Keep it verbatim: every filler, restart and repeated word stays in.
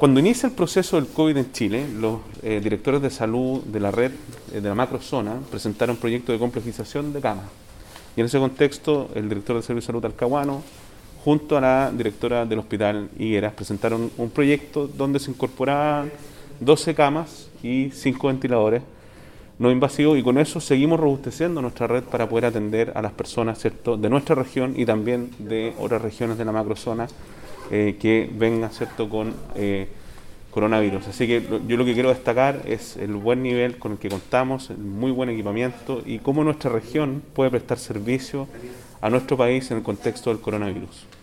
cuando inicia el proceso del COVID en Chile, los eh, directores de salud de la red, eh, de la macrozona, presentaron un proyecto de complejización de camas. Y en ese contexto, el director de Servicio de Salud Talcahuano, junto a la directora del Hospital Higueras, presentaron un proyecto donde se incorporaban doce camas y cinco ventiladores no invasivos, y con eso seguimos robusteciendo nuestra red para poder atender a las personas, ¿cierto?, de nuestra región y también de otras regiones de la macrozona eh, que vengan, ¿cierto?, con eh, coronavirus. Así que lo, yo lo que quiero destacar es el buen nivel con el que contamos, el muy buen equipamiento y cómo nuestra región puede prestar servicio a nuestro país en el contexto del coronavirus.